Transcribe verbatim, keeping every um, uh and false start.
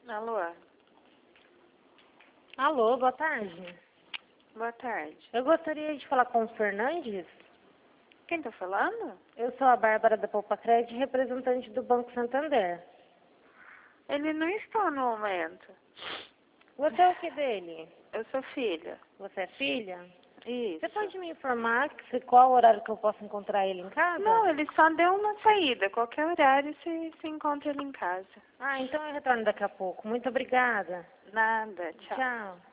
Alô? Alô, boa tarde. Boa tarde. Eu gostaria de falar com o Fernandes. Quem tá falando? Eu sou a Bárbara da Poupa Crédito, representante do Banco Santander. Ele não está no momento. Você é o que dele? Eu sou filha. Você é filha? Isso. Você pode me informar que, qual horário que eu posso encontrar ele em casa? Não, ele só deu uma saída. Qualquer horário você, você encontra ele em casa. Ah, então eu retorno daqui a pouco. Muito obrigada. Nada. Tchau. Tchau.